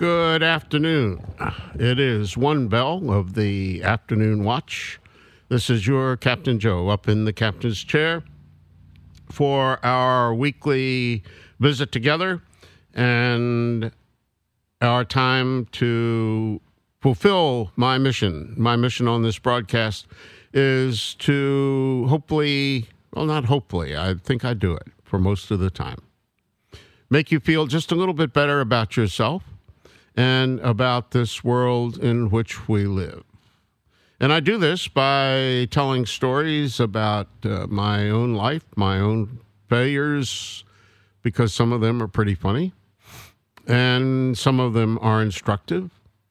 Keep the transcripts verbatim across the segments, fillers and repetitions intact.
Good afternoon. It is one bell of the afternoon watch. This is your Captain Joe up in the captain's chair for our weekly visit together and our time to fulfill my mission. My mission on this broadcast is to hopefully, well, not hopefully, I think I do it for most of the time, make you feel just a little bit better about yourself and about this world in which we live. And I do this by telling stories about uh, my own life, my own failures, because some of them are pretty funny, and some of them are instructive.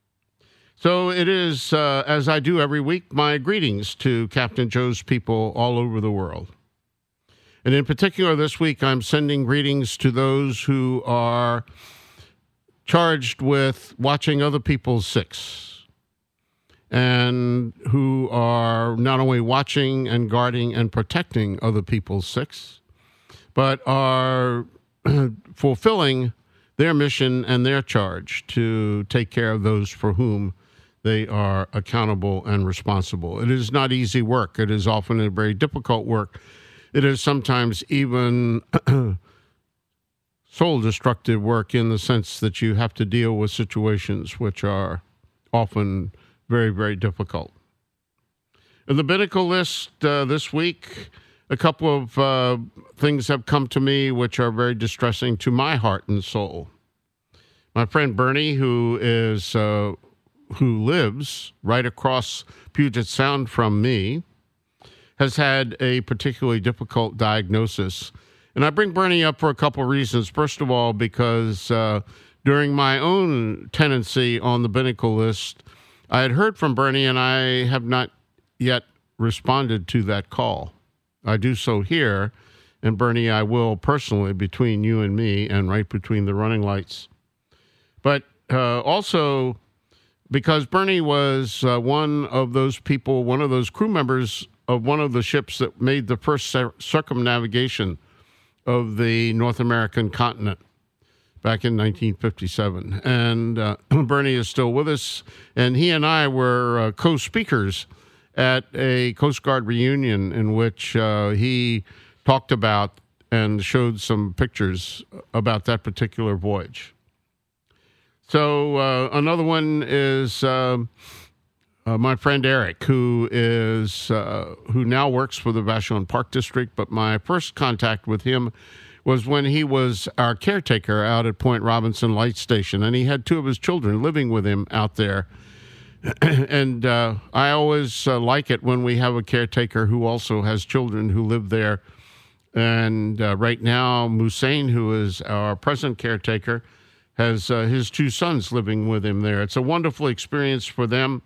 So it is, uh, as I do every week, my greetings to Captain Joe's people all over the world. And in particular, this week, I'm sending greetings to those who are charged with watching other people's six, and who are not only watching and guarding and protecting other people's six, but are fulfilling their mission and their charge to take care of those for whom they are accountable and responsible. It is not easy work. It is often a very difficult work. It is sometimes even soul-destructive work in the sense that you have to deal with situations which are often very, very difficult. In the Binnacle list uh, this week, a couple of uh, things have come to me which are very distressing to my heart and soul. My friend Bernie, who is uh, who lives right across Puget Sound from me, has had a particularly difficult diagnosis. And I bring Bernie up for a couple of reasons. First of all, because uh, during my own tenancy on the Binnacle list, I had heard from Bernie, and I have not yet responded to that call. I do so here, and Bernie, I will personally, between you and me, and right between the running lights. But uh, also because Bernie was uh, one of those people, one of those crew members of one of the ships that made the first cir- circumnavigation of the North American continent back in nineteen fifty-seven. And uh, Bernie is still with us, and he and I were uh, co-speakers at a Coast Guard reunion in which uh, he talked about and showed some pictures about that particular voyage. So uh, another one is uh, uh, my friend Eric, who is uh, who now works for the Vashon Park District, but my first contact with him was when he was our caretaker out at Point Robinson Light Station, and he had two of his children living with him out there. And uh, I always uh, like it when we have a caretaker who also has children who live there. And uh, right now, Musain, who is our present caretaker, has uh, his two sons living with him there. It's a wonderful experience for them.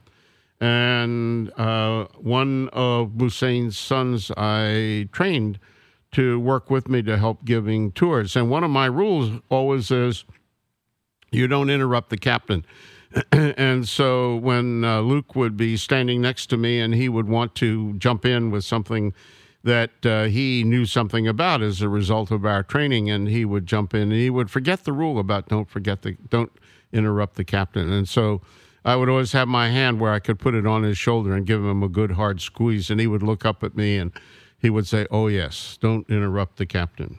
And uh, one of Musain's sons I trained to work with me to help giving tours. And one of my rules always is you don't interrupt the captain. And so when uh, Luke would be standing next to me and he would want to jump in with something that uh, he knew something about as a result of our training, and he would jump in and he would forget the rule about don't forget the don't interrupt the captain. And so I would always have my hand where I could put it on his shoulder and give him a good hard squeeze, and he would look up at me and he would say, "Oh yes, don't interrupt the captain."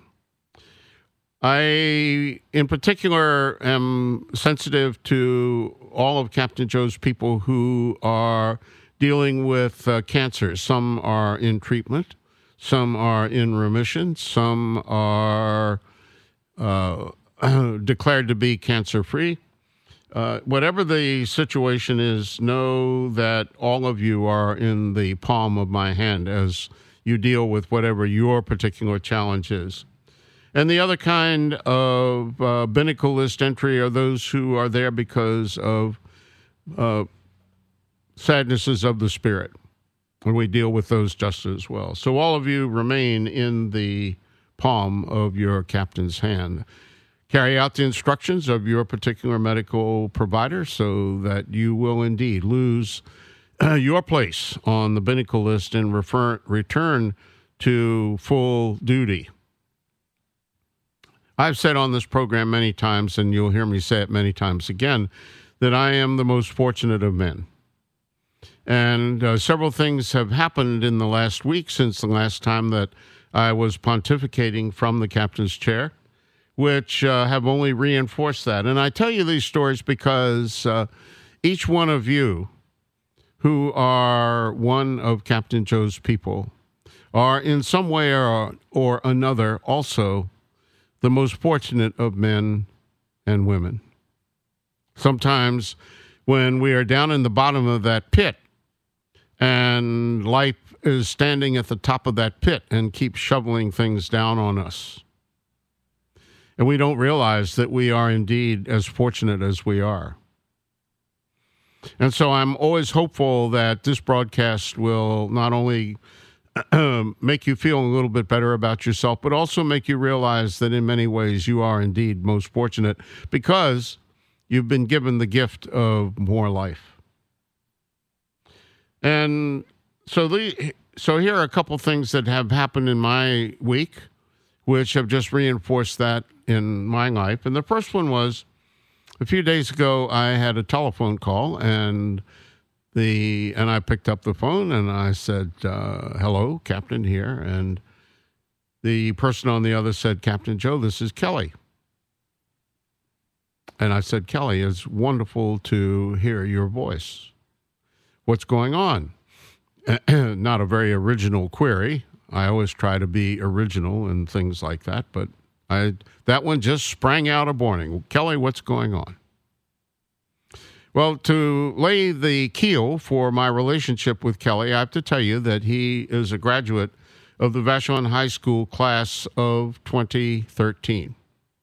I, in particular, am sensitive to all of Captain Joe's people who are dealing with uh, cancer. Some are in treatment, some are in remission, some are uh, declared to be cancer-free. Uh, whatever the situation is, know that all of you are in the palm of my hand as you deal with whatever your particular challenge is. And the other kind of uh, Binnacle list entry are those who are there because of uh, sadnesses of the spirit, and we deal with those just as well. So all of you remain in the palm of your captain's hand. Carry out the instructions of your particular medical provider so that you will indeed lose uh, your place on the Binnacle list and refer, return to full duty. I've said on this program many times, and you'll hear me say it many times again, that I am the most fortunate of men. And uh, several things have happened in the last week since the last time that I was pontificating from the captain's chair, which uh, have only reinforced that. And I tell you these stories because uh, each one of you who are one of Captain Joe's people are in some way or, or another also the most fortunate of men and women. Sometimes when we are down in the bottom of that pit and life is standing at the top of that pit and keeps shoveling things down on us, and we don't realize that we are indeed as fortunate as we are. And so I'm always hopeful that this broadcast will not only make you feel a little bit better about yourself, but also make you realize that in many ways you are indeed most fortunate because you've been given the gift of more life. And so the so here are a couple things that have happened in my week, which have just reinforced that in my life. And the first one was a few days ago, I had a telephone call, and the and I picked up the phone, and I said, uh, hello, Captain here. And the person on the other said, Captain Joe, this is Kelly. And I said, Kelly, it's wonderful to hear your voice. What's going on? Not a very original query. I always try to be original and things like that, but I that one just sprang out of morning. Kelly, what's going on? Well, to lay the keel for my relationship with Kelly, I have to tell you that he is a graduate of the Vashon High School class of twenty thirteen.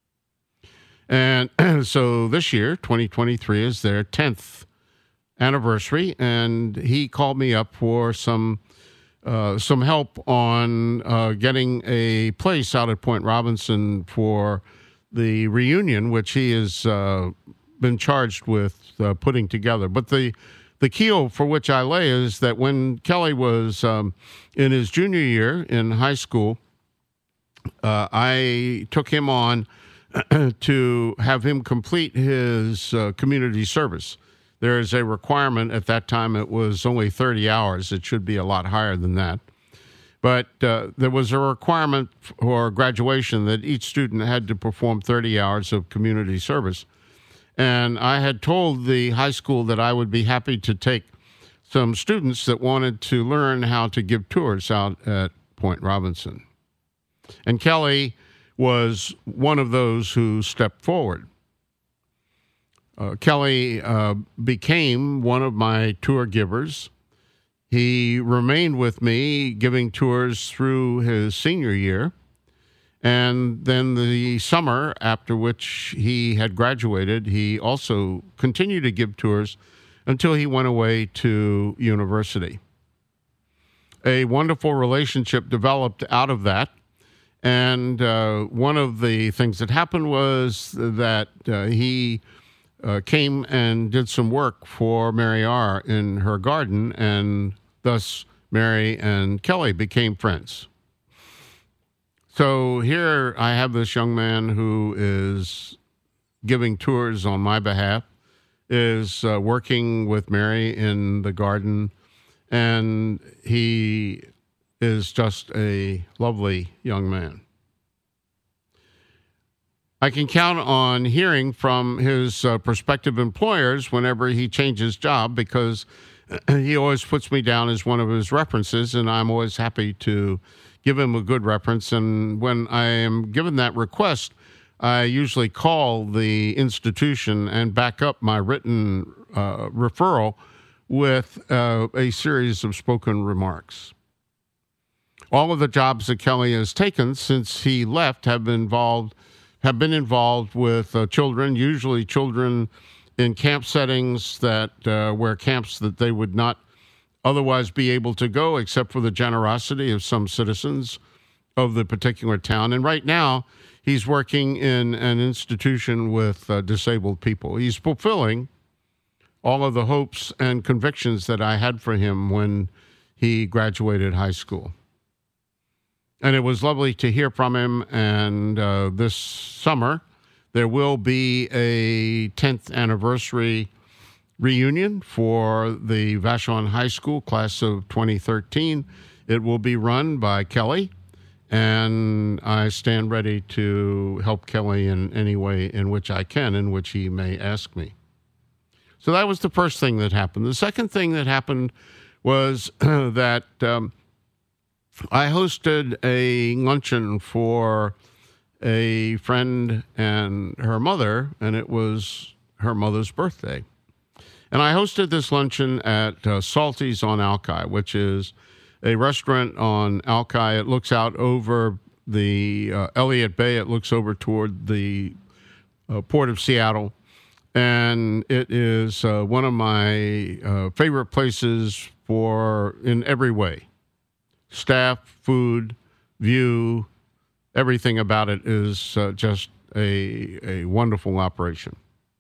And so this year, twenty twenty-three, is their tenth anniversary, and he called me up for some uh, some help on uh, getting a place out at Point Robinson for the reunion, which he has uh, been charged with uh, putting together. But the the keel for which I lay is that when Kelly was um, in his junior year in high school, uh, I took him on to have him complete his uh, community service. There is a requirement. At that time, it was only thirty hours. It should be a lot higher than that. But uh, there was a requirement for graduation that each student had to perform thirty hours of community service. And I had told the high school that I would be happy to take some students that wanted to learn how to give tours out at Point Robinson. And Kelly was one of those who stepped forward. Uh, Kelly uh, became one of my tour givers. He remained with me giving tours through his senior year. And then the summer after which he had graduated, he also continued to give tours until he went away to university. A wonderful relationship developed out of that. And uh, one of the things that happened was that uh, he uh, came and did some work for Mary R. in her garden, and thus Mary and Kelly became friends. So here I have this young man who is giving tours on my behalf, is uh, working with Mary in the garden, and he is just a lovely young man. I can count on hearing from his uh, prospective employers whenever he changes job, because he always puts me down as one of his references, and I'm always happy to give him a good reference. And when I am given that request, I usually call the institution and back up my written uh, referral with uh, a series of spoken remarks. All of the jobs that Kelly has taken since he left have been involved have been involved with uh, children, usually children in camp settings that uh, where camps that they would not otherwise be able to go except for the generosity of some citizens of the particular town. And right now, he's working in an institution with uh, disabled people. He's fulfilling all of the hopes and convictions that I had for him when he graduated high school. and it was lovely to hear from him. And uh, this summer, there will be a tenth anniversary reunion for the Vashon High School class of twenty thirteen. It will be run by Kelly, and I stand ready to help Kelly in any way in which I can, in which he may ask me. So that was the first thing that happened. The second thing that happened was that um, I hosted a luncheon for a friend and her mother, and it was her mother's birthday. And I hosted this luncheon at uh, Salty's on Alki, which is a restaurant on Alki. It looks out over the uh, Elliott Bay. It looks over toward the uh, Port of Seattle. And it is uh, one of my uh, favorite places for in every way. Staff, food, view, everything about it is uh, just a, a wonderful operation.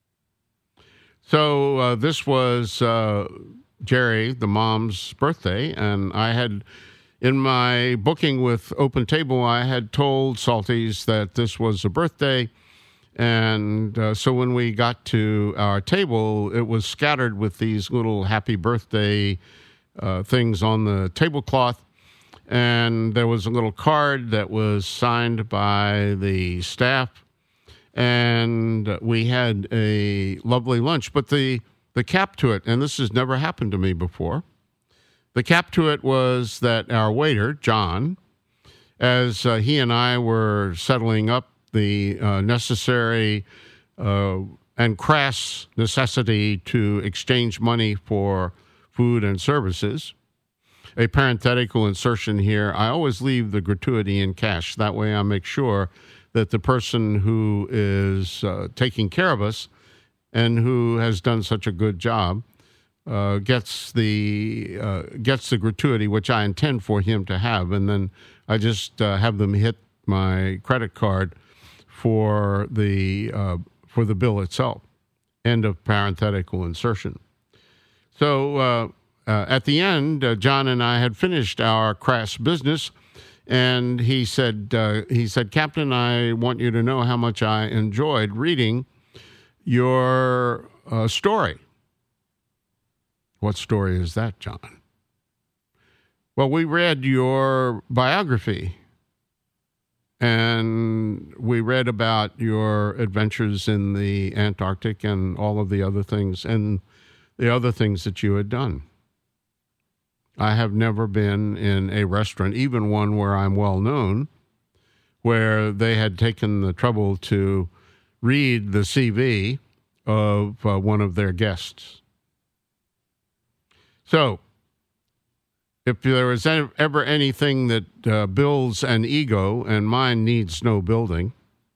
So uh, this was uh, Jerry, the mom's birthday, and I had, in my booking with Open Table, I had told Salty's that this was a birthday, and uh, so when we got to our table, it was scattered with these little happy birthday uh, things on the tablecloth, and there was a little card that was signed by the staff, and we had a lovely lunch. But the, the cap to it, and this has never happened to me before, the cap to it was that our waiter, John, as uh, he and I were settling up the uh, necessary uh, and crass necessity to exchange money for food and services. A parenthetical insertion here, I always leave the gratuity in cash. That way I make sure that the person who is uh, taking care of us and who has done such a good job uh, gets the uh, gets the gratuity, which I intend for him to have, and then I just uh, have them hit my credit card for the uh, for the bill itself. End of parenthetical insertion. So uh, uh, at the end, uh, John and I had finished our crass business. And he said, uh, he said, Captain, I want you to know how much I enjoyed reading your uh, story. What story is that, John? Well, we read your biography, and we read about your adventures in the Antarctic and all of the other things, and the other things that you had done. I have never been in a restaurant, even one where I'm well known, where they had taken the trouble to read the C V of uh, one of their guests. So, if there is ever anything that uh, builds an ego, and mine needs no building,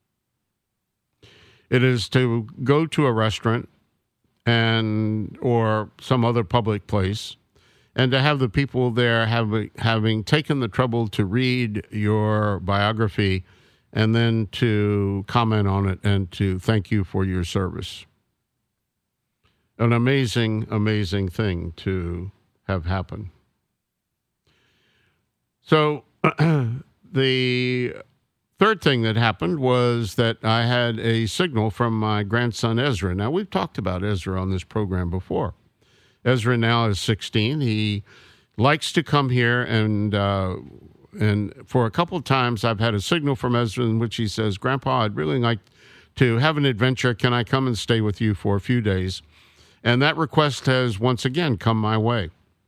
it is to go to a restaurant and or some other public place, and to have the people there have, having taken the trouble to read your biography and then to comment on it and to thank you for your service. An amazing, amazing thing to have happen. So the third thing that happened was that I had a signal from my grandson Ezra. Now, we've talked about Ezra on this program before. Ezra now is sixteen. He likes to come here, and uh, and for a couple of times I've had a signal from Ezra in which he says, Grandpa, I'd really like to have an adventure. Can I come and stay with you for a few days? And that request has once again come my way.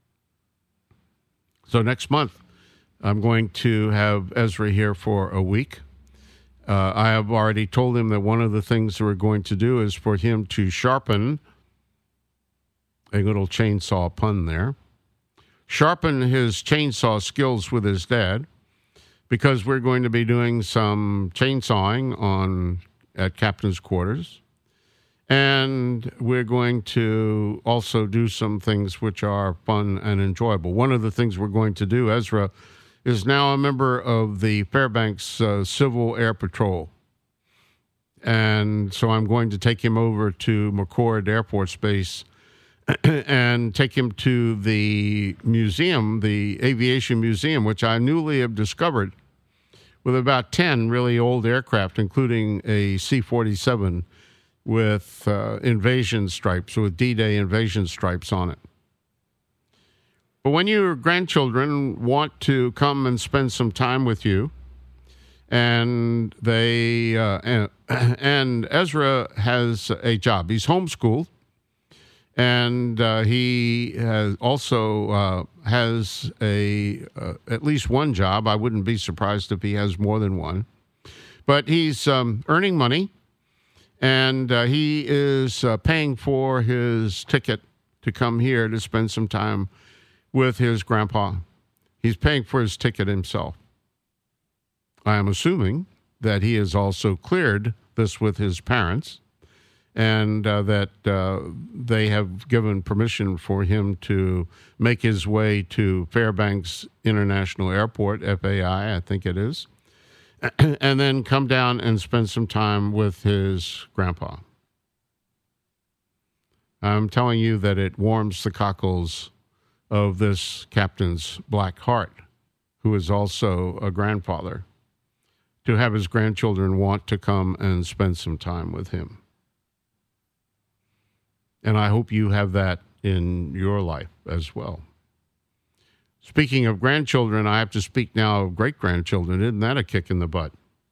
So next month, I'm going to have Ezra here for a week. Uh, I have already told him that one of the things that we're going to do is for him to sharpen, a little chainsaw pun there, sharpen his chainsaw skills with his dad, because we're going to be doing some chainsawing on at Captain's Quarters. And we're going to also do some things which are fun and enjoyable. One of the things we're going to do, Ezra is now a member of the Fairbanks uh, Civil Air Patrol. And so I'm going to take him over to McChord Air Force Base and take him to the museum, the Aviation Museum, which I newly have discovered with about ten really old aircraft, including a C forty-seven with uh, invasion stripes, with D-Day invasion stripes on it. But when your grandchildren want to come and spend some time with you, and they uh, and, and Ezra has a job. He's homeschooled, and uh, he has also uh, has a uh, at least one job. I wouldn't be surprised if he has more than one. But he's um, earning money, and uh, he is uh, paying for his ticket to come here to spend some time with his grandpa. He's paying for his ticket himself. I am assuming that he has also cleared this with his parents, and uh, that uh, they have given permission for him to make his way to Fairbanks International Airport, F A I, I think it is, and then come down and spend some time with his grandpa. I'm telling you that it warms the cockles of this captain's black heart, who is also a grandfather, to have his grandchildren want to come and spend some time with him. And I hope you have that in your life as well. Speaking of grandchildren, I have to speak now of great-grandchildren. Isn't that a kick in the butt?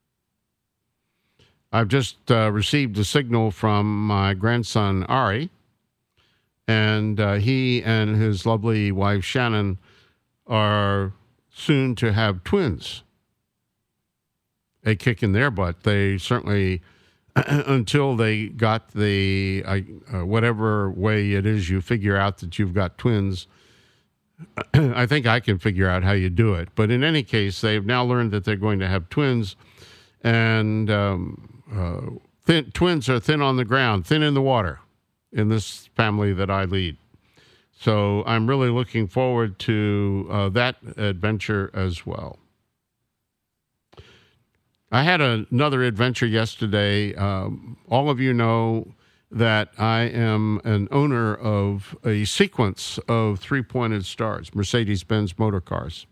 I've just uh, received a signal from my grandson, Ari, and uh, he and his lovely wife, Shannon, are soon to have twins. A kick in their butt. They certainly, until they got the, uh, uh, whatever way it is you figure out that you've got twins, I think I can figure out how you do it. But in any case, they've now learned that they're going to have twins, and um, uh, thin, twins are thin on the ground, thin in the water in this family that I lead. So I'm really looking forward to uh, that adventure as well. I had a, another adventure yesterday. Um, all of you know that I am an owner of a sequence of three-pointed stars, Mercedes-Benz motor cars.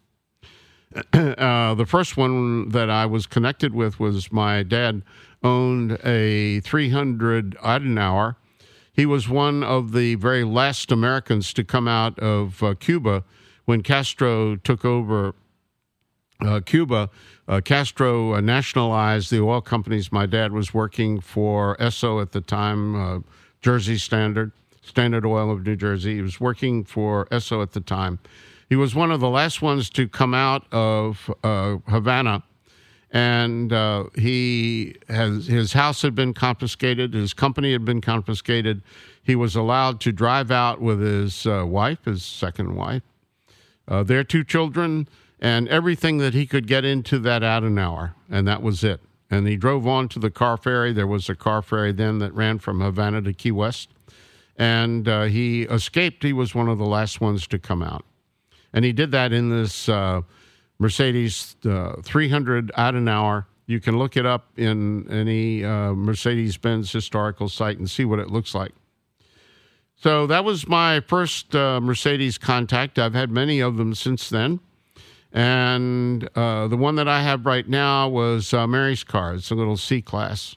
Uh, the first one that I was connected with was my dad owned a three hundred Adenauer. He was one of the very last Americans to come out of uh, Cuba when Castro took over uh, Cuba. Uh, Castro uh, nationalized the oil companies. My dad was working for Esso at the time, uh, Jersey Standard, Standard Oil of New Jersey. He was working for Esso at the time. He was one of the last ones to come out of uh, Havana, and uh, he has his house had been confiscated. His company had been confiscated. He was allowed to drive out with his uh, wife, his second wife, uh, their two children, and everything that he could get into that Adenauer, and that was it. And he drove on to the car ferry. There was a car ferry then that ran from Havana to Key West, and uh, he escaped. He was one of the last ones to come out. And he did that in this uh, Mercedes uh, three hundred Adenauer. You can look it up in any uh, Mercedes-Benz historical site and see what it looks like. So that was my first uh, Mercedes contact. I've had many of them since then. And uh, the one that I have right now was uh, Mary's car. It's a little C-Class.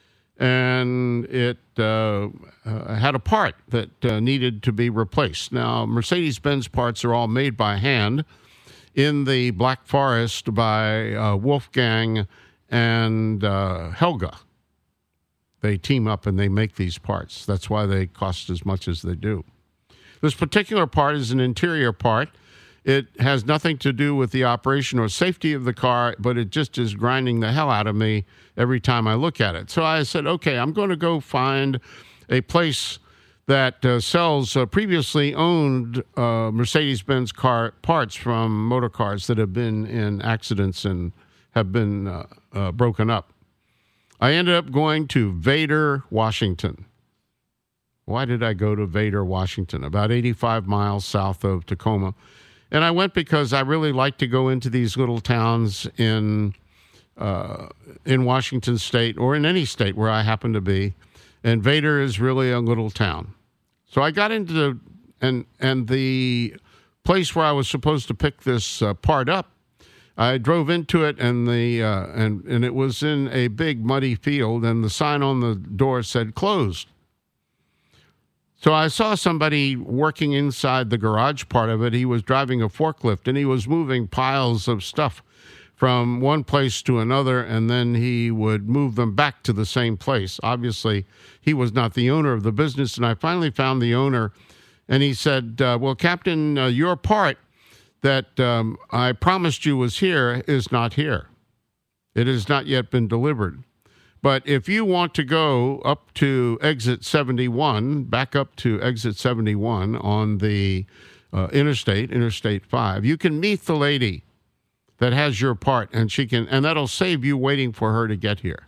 And it uh, uh, had a part that uh, needed to be replaced. Now, Mercedes-Benz parts are all made by hand in the Black Forest by uh, Wolfgang and uh, Helga. They team up and they make these parts. That's why they cost as much as they do. This particular part is an interior part. It has nothing to do with the operation or safety of the car, but it just is grinding the hell out of me every time I look at it. So I said, okay, I'm going to go find a place that uh, sells uh, previously owned uh, Mercedes-Benz car parts from motor cars that have been in accidents and have been uh, uh, broken up. I ended up going to Vader, Washington. Why did I go to Vader, Washington? About eighty-five miles south of Tacoma. And I went because I really like to go into these little towns in uh, in Washington State or in any state where I happen to be. And Vader is really a little town. So I got into the, and, and the place where I was supposed to pick this uh, part up, I drove into it, and the uh, and and it was in a big muddy field, and the sign on the door said closed. So I saw somebody working inside the garage part of it. He was driving a forklift, and he was moving piles of stuff from one place to another, and then he would move them back to the same place. Obviously, he was not the owner of the business, and I finally found the owner, and he said, uh, well, Captain, uh, your part that um, I promised you was here is not here. It has not yet been delivered. But if you want to go up to exit seventy-one, back up to exit seventy-one on the uh, interstate, Interstate five, you can meet the lady that has your part, and she can, and that'll save you waiting for her to get here.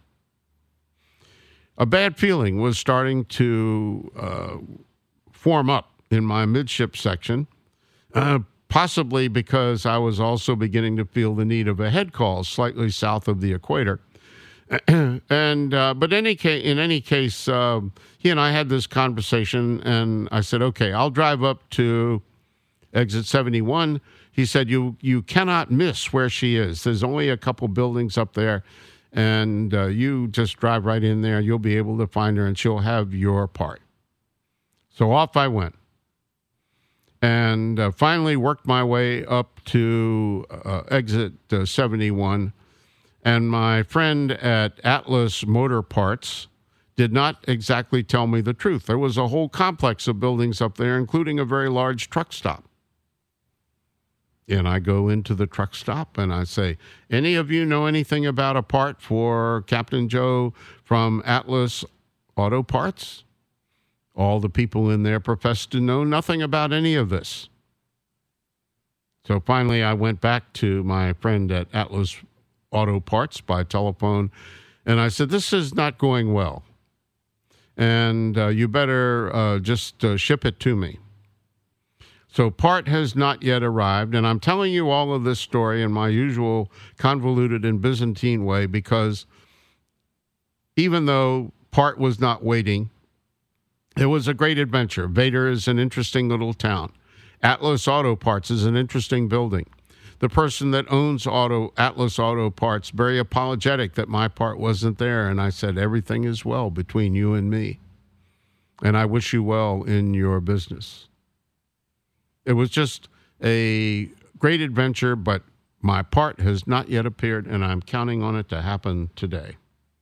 A bad feeling was starting to uh, form up in my midship section, uh, possibly because I was also beginning to feel the need of a head call slightly south of the equator. and uh, but any case, in any case, uh, he and I had this conversation, and I said, "Okay, I'll drive up to exit seventy-one." He said, "You you cannot miss where she is. There's only a couple buildings up there, and uh, you just drive right in there. You'll be able to find her, and she'll have your part." So off I went, and uh, finally worked my way up to uh, exit uh, seventy-one. And my friend at Atlas Motor Parts did not exactly tell me the truth. There was a whole complex of buildings up there, including a very large truck stop. And I go into the truck stop and I say, any of you know anything about a part for Captain Joe from Atlas Auto Parts? All the people in there professed to know nothing about any of this. So finally I went back to my friend at Atlas Auto Parts by telephone, and I said, this is not going well, and uh, you better uh, just uh, ship it to me. So part has not yet arrived, and I'm telling you all of this story in my usual convoluted and Byzantine way because even though part was not waiting, it was a great adventure. Vader is an interesting little town. Atlas Auto Parts is an interesting building. The person that owns Auto Atlas Auto Parts, very apologetic that my part wasn't there. And I said, everything is well between you and me. And I wish you well in your business. It was just a great adventure, but my part has not yet appeared, and I'm counting on it to happen today.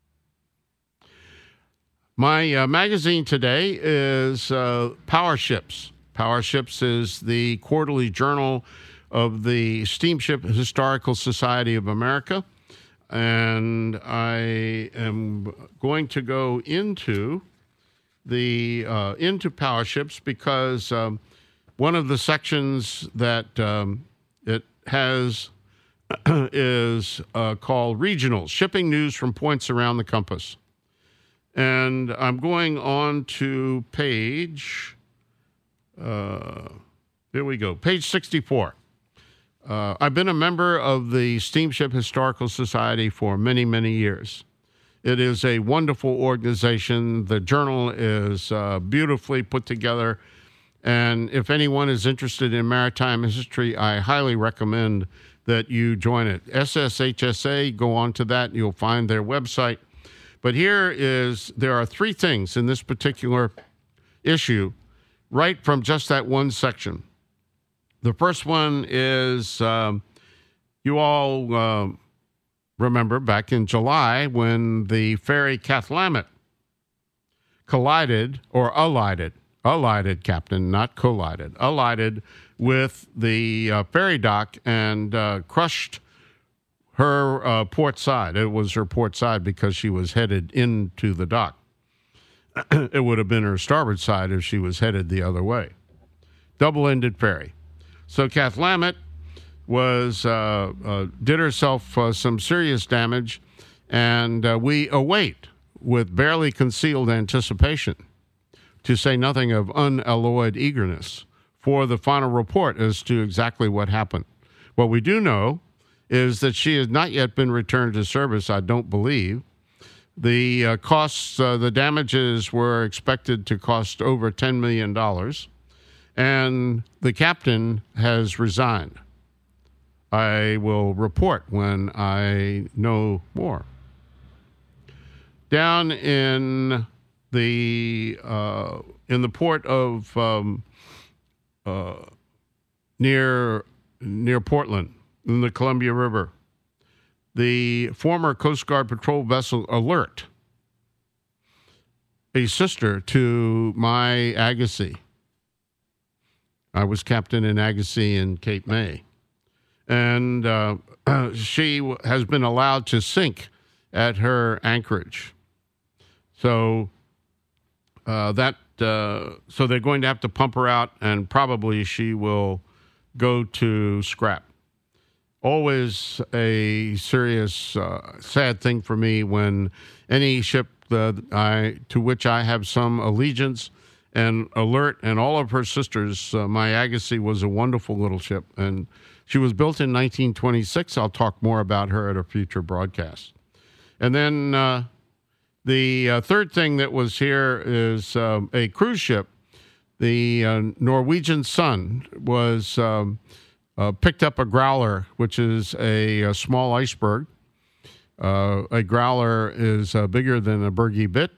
My uh, magazine today is uh, Power Ships. Power Ships is the quarterly journal of the Steamship Historical Society of America. And I am going to go into the uh, into Power Ships because um, one of the sections that um, it has is uh, called Regionals, Shipping News from Points Around the Compass. And I'm going on to page, uh, here we go, page sixty-four. Uh, I've been a member of the Steamship Historical Society for many, many years. It is a wonderful organization. The journal is uh, beautifully put together. And if anyone is interested in maritime history, I highly recommend that you join it. S S H S A, go on to that, and you'll find their website. But here is, there are three things in this particular issue, right from just that one section. The first one is, um, you all uh, remember back in July when the ferry Cathlamet collided, or alighted, alighted, Captain, not collided, alighted with the uh, ferry dock and uh, crushed her uh, port side. It was her port side because she was headed into the dock. It would have been her starboard side if she was headed the other way. Double-ended ferry. So Cathlamet was uh, uh, did herself uh, some serious damage, and uh, we await with barely concealed anticipation, to say nothing of unalloyed eagerness, for the final report as to exactly what happened. What we do know is that she has not yet been returned to service, I don't believe. The uh, costs, uh, the damages were expected to cost over ten million dollars. And the captain has resigned. I will report when I know more. Down in the uh, in the port of um, uh, near near Portland in the Columbia River, the former Coast Guard patrol vessel Alert, a sister to my Agassiz. I was captain in Agassiz in Cape May, and uh, she w- has been allowed to sink at her anchorage. So uh, that uh, so they're going to have to pump her out, and probably she will go to scrap. Always a serious, uh, sad thing for me when any ship that I to which I have some allegiance and Alert and all of her sisters. Uh, my Agassiz was a wonderful little ship, and she was built in nineteen twenty-six. I'll talk more about her at a future broadcast. And then uh, the uh, third thing that was here is um, a cruise ship. The uh, Norwegian Sun was um, uh, picked up a growler, which is a, a small iceberg. Uh, a growler is uh, bigger than a Bergie bit.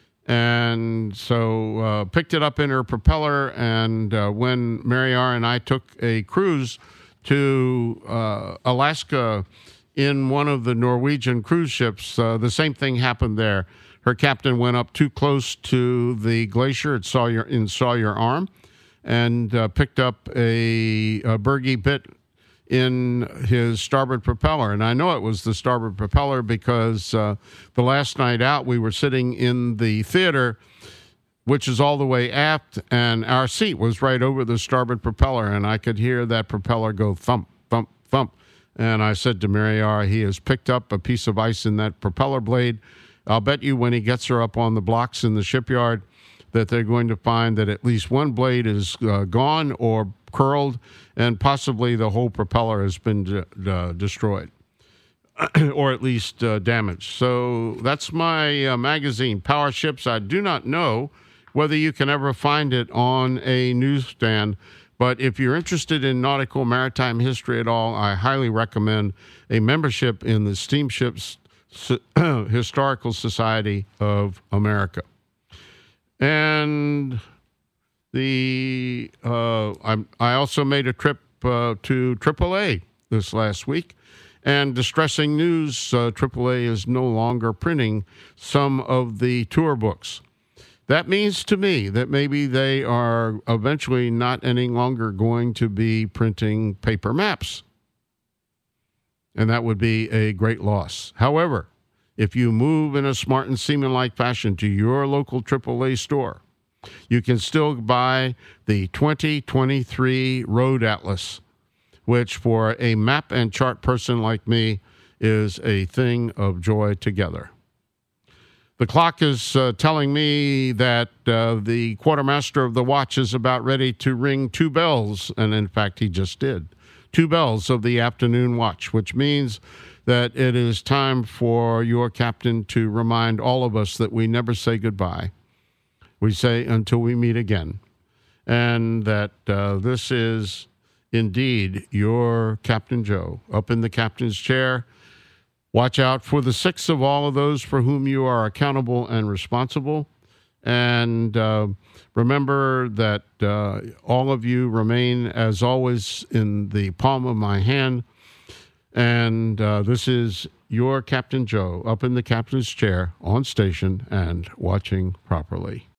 And so uh, picked it up in her propeller, and uh, when Mary R. and I took a cruise to uh, Alaska in one of the Norwegian cruise ships, uh, the same thing happened there. Her captain went up too close to the glacier at Sawyer, in Sawyer Arm and uh, picked up a, a Bergie bit in his starboard propeller. And I know it was the starboard propeller because uh, the last night out we were sitting in the theater, which is all the way aft, and our seat was right over the starboard propeller, and I could hear that propeller go thump, thump, thump. And I said to Mary R., he has picked up a piece of ice in that propeller blade. I'll bet you when he gets her up on the blocks in the shipyard that they're going to find that at least one blade is uh, gone or curled, and possibly the whole propeller has been de- uh, destroyed or at least uh, damaged. So that's my uh, magazine, Power Ships. I do not know whether you can ever find it on a newsstand, but if you're interested in nautical maritime history at all, I highly recommend a membership in the Steamships Historical Society of America. And the uh, I'm, I also made a trip uh, to triple A this last week, and distressing news, uh, triple A is no longer printing some of the tour books. That means to me that maybe they are eventually not any longer going to be printing paper maps, and that would be a great loss. However, if you move in a smart and seaman-like fashion to your local triple A store, you can still buy the twenty twenty-three Road Atlas, which for a map and chart person like me is a thing of joy together. The clock is uh, telling me that uh, the quartermaster of the watch is about ready to ring two bells, and in fact he just did. Two bells of the afternoon watch, which means that it is time for your captain to remind all of us that we never say goodbye. We say until we meet again, and that uh, this is indeed your Captain Joe up in the captain's chair. Watch out for the six of all of those for whom you are accountable and responsible. And uh, remember that uh, all of you remain, as always, in the palm of my hand. And uh, this is your Captain Joe up in the captain's chair on station and watching properly.